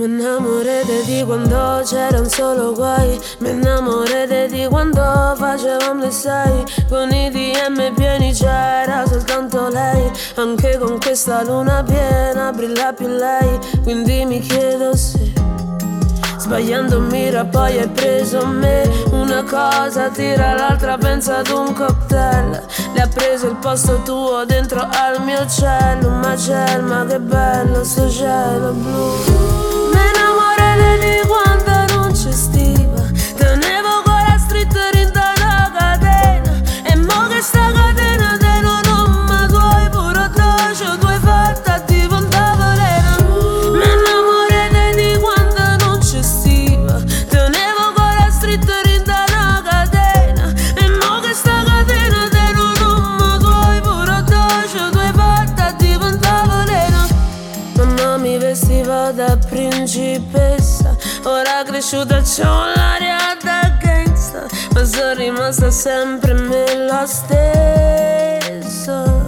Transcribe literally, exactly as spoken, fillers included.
Mi innamorate di quando c'erano solo guai. Mi innamorate di quando facevamo le sei. Con i D M pieni c'era soltanto lei. Anche con questa luna piena brilla più lei. Quindi mi chiedo se sbagliando mira poi hai preso me. Una cosa tira l'altra, pensa ad un cocktail. Le ha preso il posto tuo dentro al mio cielo. Un macello, ma che bello sto cielo blu. Mi innamorate di quando non c'è stiva. Tenevo con la street rinda una catena. E mo che sta catena te non ho ma tu hai pure doce. Tu hai fatta tipo un tavolino. Mi innamorate di quando non c'è stiva. Tenevo con la street rinda una catena. E mo che sta catena te non ho ma tu hai pure doce. Tu hai fatta tipo un tavolino. Mamma mi vestiva da principessa, ora cresciuta c'ho l'aria da gangsta, ma sono rimasta sempre me la stessa.